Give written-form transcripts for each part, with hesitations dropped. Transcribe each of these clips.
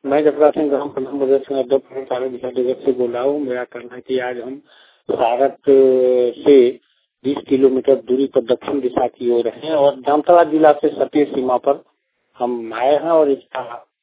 मैं जगरा सिंह ग्राम प्रधान प्रदर्शन अध्यक्ष से बोल रहा हूँ। मेरा कहना है कि आज हम सारत से 20 किलोमीटर दूरी पर दक्षिण दिशा की ओर हैं और जामताड़ा जिला से सटी सीमा पर हम आए हैं। और इसका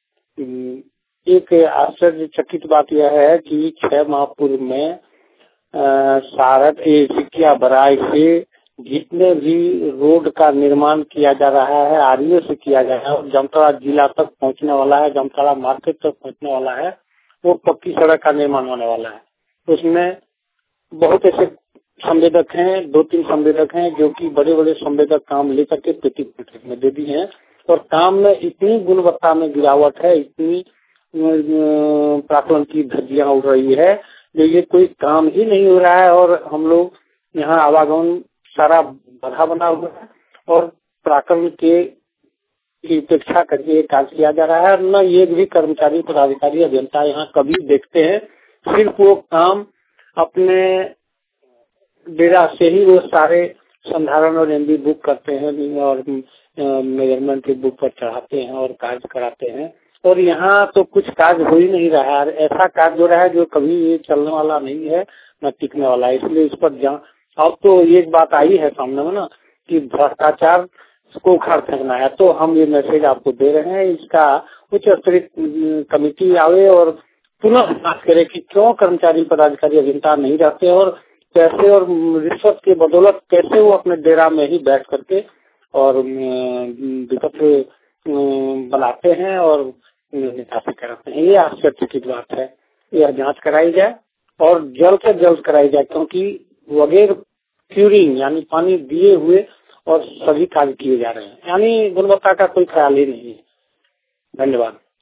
एक आश्चर्यचकित बात यह है कि 6 माह पूर्व में सारत सिकिया बराई से जितने भी रोड का निर्माण किया जा रहा है आरईओ से किया जा रहा है और जामताड़ा जिला तक पहुंचने वाला है, जामताड़ा मार्केट तक पहुंचने वाला है, वो पक्की सड़क का निर्माण होने वाला है। उसमें बहुत ऐसे संवेदक हैं, 2-3 संवेदक हैं जो कि बड़े बड़े संवेदक काम लेकर के पेटी में दे दी है और काम में इतनी गुणवत्ता में गिरावट है, इतनी प्राकलन की धज्जियां उड़ रही है जो ये कोई काम ही नहीं हो रहा है। और हम लोग यहाँ आवागमन सारा बाधा बना हुआ है और प्राकलन की उपेक्षा करके कार्य किया जा रहा है। न ये भी कर्मचारी पदाधिकारी अभियंता यहाँ कभी देखते हैं, सिर्फ वो काम अपने डेरा से ही वो सारे संधारण और एमबी बुक करते हैं और मेजरमेंट की बुक पर चढ़ाते हैं और कार्य कराते हैं। और यहाँ तो कुछ कार्य हो ही नहीं रहा है। ऐसा कार्य हो रहा है जो कभी ये चलने वाला नहीं है न टिकने वाला है। इसलिए इस पर अब तो एक बात आई है सामने में ना कि भ्रष्टाचार को उखाड़ फेंकना है, तो हम ये मैसेज आपको दे रहे हैं। इसका उच्च स्तरीय कमेटी आवे और पुनः जांच करे कि क्यों कर्मचारी पदाधिकारी अभियंता नहीं रहते और कैसे और रिश्वत के बदौलत कैसे वो अपने डेरा में ही बैठ करके और विपक्ष बनाते हैं और निकासी कराते हैं। ये आश्चर्य की बात है। यह जांच कराई जाए और जल्द से जल्द कराई जाए, क्योंकि बगैर क्यूरिंग यानी पानी दिए हुए और सभी कार्य किए जा रहे हैं, यानी गुणवत्ता का कोई ख्याल ही नहीं है। धन्यवाद।